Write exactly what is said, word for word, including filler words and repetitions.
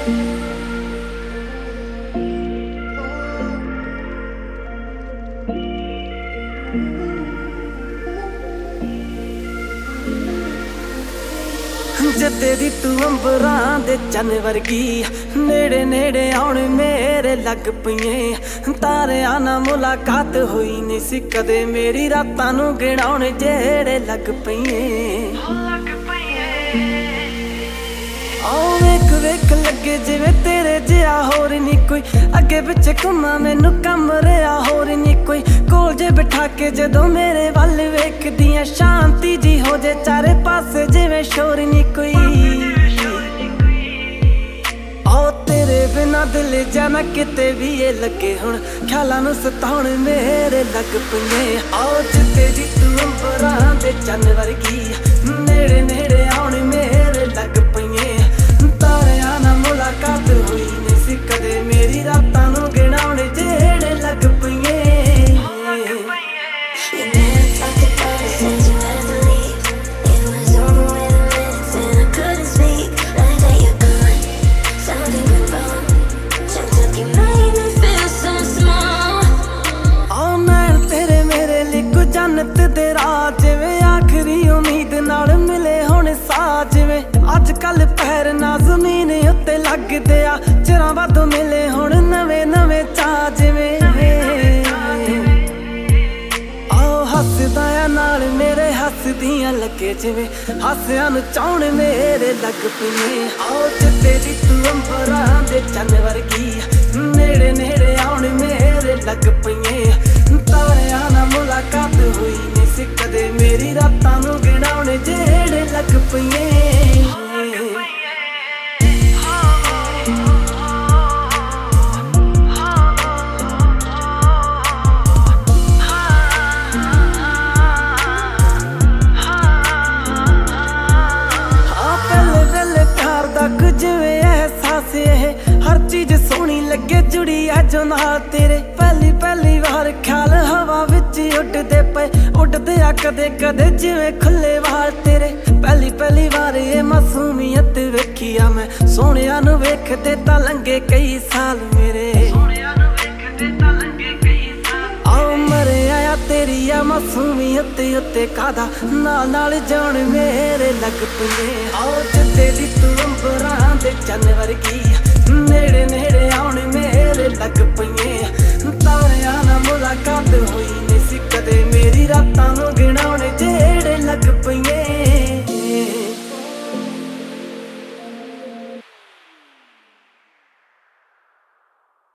जदे दी तू अंबरां दे चन वर्गी नेड़े नेड़े आउण मेरे लग पईए तारियां नाल मुलाकात होई नहीं सी कदे मेरी रातां नूं गिणाउण जेड़े लग पईए आओ वेख वेख लगे जिवें तेरे जिहा होर नी कोई अगे पिछे घुमा मैनू कम रहा होर नी कोई कोल जे बिठा के जदों मेरे वल वेखदियां शांति जी हो जे चारे पासे जिवें शोर नी कोई आओ तेरे बिना दिल जाना किते भी ये लगे हुण ख्यालां नूं सताउण मेरे लग पईए आओ जिते जी तू अंबरां दे चन वर्गी नेड़े नेड़े आउण मेरे लग पईए तारियां नाल मुलाकात होई नहीं सी कदे मेरी रातां नूं गिणाउण जेड़े लग पईए जन्नत दे राह जिवें आखरी उम्मीद नाल मिले हुण साह जिवें अज कल पैर ना जमीन उत्ते लगदे आ चिरां बादों मिले हुण नवें नवें चाह जिवें आओ हसदा आ नाल मेरे हसदियां लगे जिवें हासियां नूं चाउण मेरे लग पईए आओ जिते दी तू अंबरां दे चन वर्गी नेड़े नेड़े आउण मेरे लग पईए तारियां नाल मुलाकात होई नहीं सी कदे मेरी रातां नूं गिणाउण जेड़े लग पईए जिवें एहसास ये हर चीज सोहनी लगे जुड़ी अज नाल तेरे पहली पहली बार ख्याल हवा विच उड़दे पे उड़दे आ कदे कदे जिवें खुले वाल तेरे पहली पहली बार ये मासूमियत वेखी आ मैं सोहणिया नूं वेखदे तां लंघे कई साल मेरे आओ मरे आया तेरी आ मासूमियत उत्ते कादा नाल नाल जाण मेरे लग पईए आओ जिते दी तू अंबरां दे चन वर्गी